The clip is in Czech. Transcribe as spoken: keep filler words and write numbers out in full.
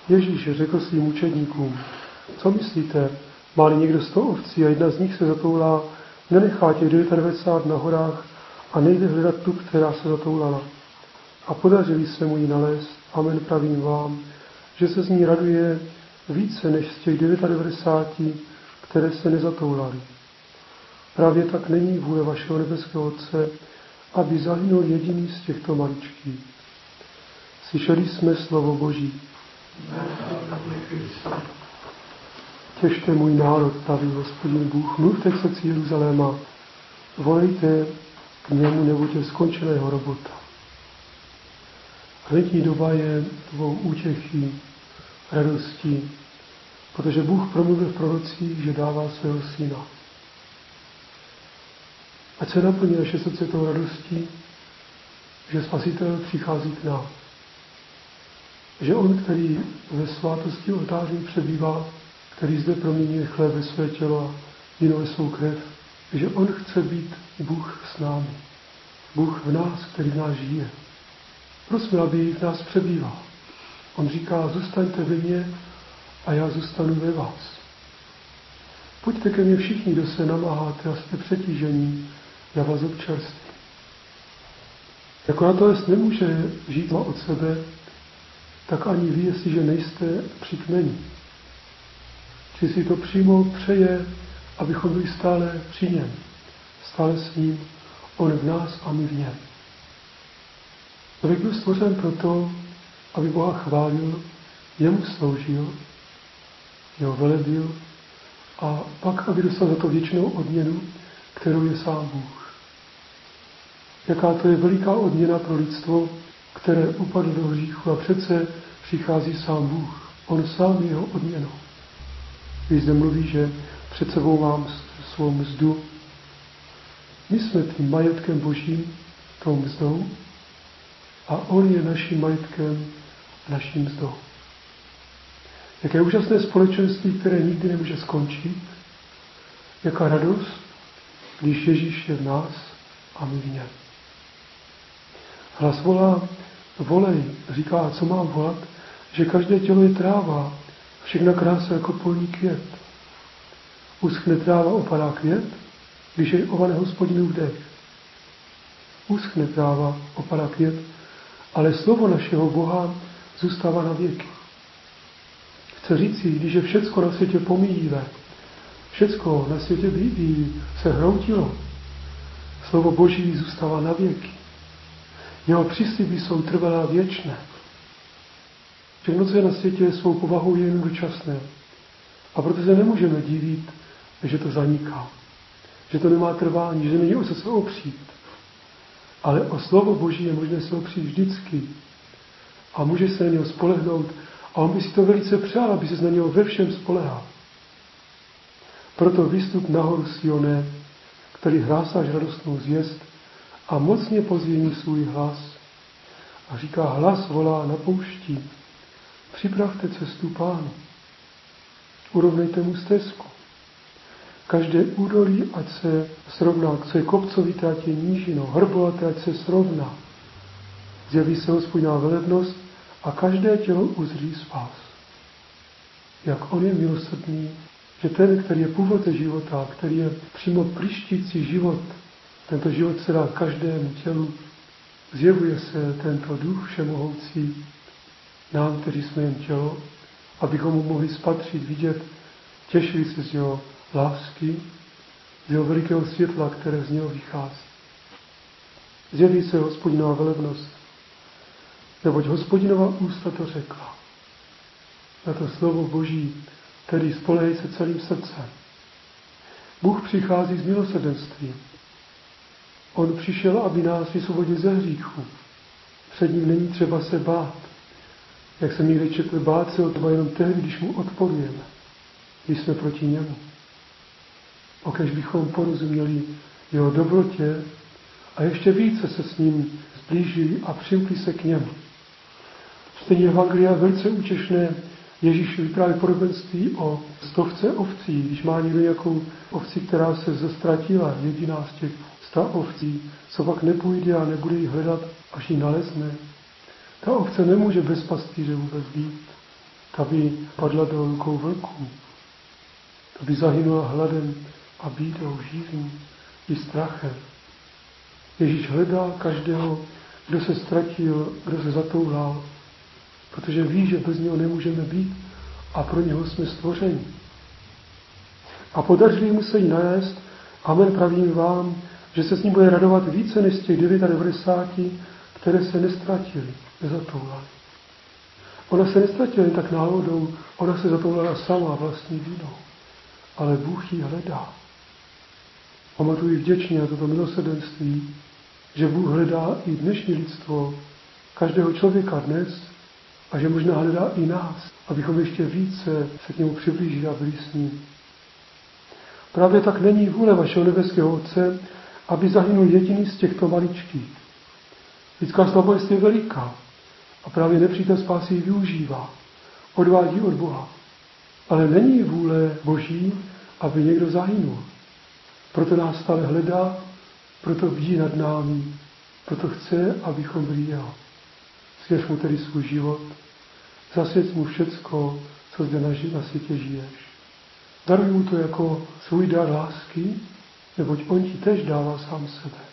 Ježíš řekl svým učedníkům, co myslíte, má-li někdo sto ovcí a jedna z nich se zatoulá, nenechá těch devadesát devět na horách a nejde hledat tu, která se zatoulala. A podařili se mu ji nalézt, amen pravím vám, že se z ní raduje více než z těch devadesát devět, které se nezatoulaly. Právě tak není vůle vašeho nebeského Otce, aby zahynul jediný z těchto maličkých. Slyšeli jsme slovo Boží. Těšte můj národ, praví Hospodin Bůh, mluvte k srdci Jeruzaléma, volejte k němu, neboť je skončeného robota. Letní doba je dobou útěchy, radosti, protože Bůh promluvil v prorocích, že dává svého syna. Ať se naplní naše srdce tou radostí, že Spasitel přichází k nám. Že on, který ve svátosti oltářní přebývá, který zde proměňuje chléb ve své tělo a víno ve svou krev, že on chce být Bůh s námi. Bůh v nás, který v nás žije. Prosme, aby v nás přebýval. On říká, zůstaňte ve mně a já zůstanu ve vás. Pojďte ke mně všichni, kdo se namáháte a jste přetížení, já vás občerstvím. Jako na to jest nemůže žít od sebe, tak ani vy, jestliže nejste při kmeni. Či si to přímo přeje, abychom byli stále při něm, stále s ním, on v nás a my v něm. Člověk byl stvořen proto, aby Boha chválil, jemu sloužil, jeho velebil a pak, aby dostal za to věčnou odměnu, kterou je sám Bůh. Jaká to je veliká odměna pro lidstvo, které upadlo do hříchu a přece přichází sám Bůh. On sám je jeho odměnou. Když zde mluví, že před sebou mám svou mzdu, my jsme tím majetkem Božím, tou mzdou, a on je naším majetkem a naším mzdou. Jaké úžasné společenství, které nikdy nemůže skončit, jaká radost, když Ježíš je v nás a my v něm. Hlas volá, volej, říká, co mám volat, že každé tělo je tráva, všechna krása jako polní květ. Uschne tráva, opadá květ, když je ovan Hospodinův dech. Uschne tráva, opadá květ, ale slovo našeho Boha zůstává na věky. Chce říci, když je všecko na světě pomíjivé, všecko na světě by se hroutilo, slovo Boží zůstává na věky. Jeho přísliby jsou trvalé a věčné. Všechno, co je na světě, svou povahou je jen dočasné. A proto se nemůžeme divit, že to zaniká. Že to nemá trvání, že není o co se opřít. Ale o slovo Boží je možné se opřít vždycky. A může se na něho spolehnout. A on by si to velice přál, aby se na něho ve všem spolehal. Proto vystup nahoru Sione, který hlásáš radostnou zvěst a mocně pozvění svůj hlas. A říká, hlas volá na poušti. Připravte cestu Pánu. Urovnejte mu stezku. Každé údolí, ať se srovná, co je kopcovité, ať je nížino, hrbovaté, ať se srovná. Zjeví se Hospodina velebnost a každé tělo uzří spás. Jak on je milosrdný, že ten, který je původce života, který je přímo plištící život, tento život se dá každému tělu, zjevuje se tento duch všemohoucí nám, kteří jsme jen tělo, abychom mu mohli spatřit, vidět, těšili se z jeho lásky, z jeho velikého světla, které z něho vychází. Zjeví se Hospodinová velebnost, neboť Hospodinova ústa to řekla. Na to slovo Boží, tedy spolehej se celým srdcem. Bůh přichází z milosrdenství. On přišel, aby nás vysvobodil ze hříchu. Před ním není třeba se bát. Jak jsem někde četl, bát se o jenom tehdy, když mu odporujeme, když jsme proti němu. Okež bychom porozuměli jeho dobrotě a ještě více se s ním zblížili a přimkli se k němu. Stejně Evangelia velice útěšné, Ježíš vypráví podobenství o stovce ovcí. Když má někdo nějakou ovci, která se zastratila, jediná z těch sta ovcí, co pak nepůjde a nebude ji hledat, až ji nalezne. Ta ovce nemůže bez pastýře vůbec být. ta by padla do rukou vlků, ta by zahynula hladem a bídou, žívým i strachem. Ježíš hledá každého, kdo se ztratil, kdo se zatoulal, protože ví, že bez něho nemůžeme být a pro něho jsme stvořeni. A podařili mu se jí najést, amen, pravím vám, že se s ním bude radovat více než z těch devadesát devět, které se nestratily, nezatoulaly. Ona se nestratila jen tak náhodou, ona se zatoulala sama vlastní vinou. Ale Bůh ji hledá. Pamatuji vděčně na toto milosrdenství, že Bůh hledá i dnešní lidstvo, každého člověka dnes, a že možná hledá i nás, abychom ještě více se k němu přiblížili a byli s ním. Právě tak není vůle vašeho nebeského Otce, aby zahynul jediný z těchto maličkých. Lidská slabost je veliká a právě nepřítel spásy ji využívá, odvádí od Boha. Ale není vůle Boží, aby někdo zahynul. Proto nás stále hledá, proto bdí nad námi, proto chce, abychom byli jeho. Svěř mu tedy svůj život, zasvěť mu všecko, co zde na světě žiješ. Daruj mu to jako svůj dar lásky, neboť on ti tež dává sám sebe.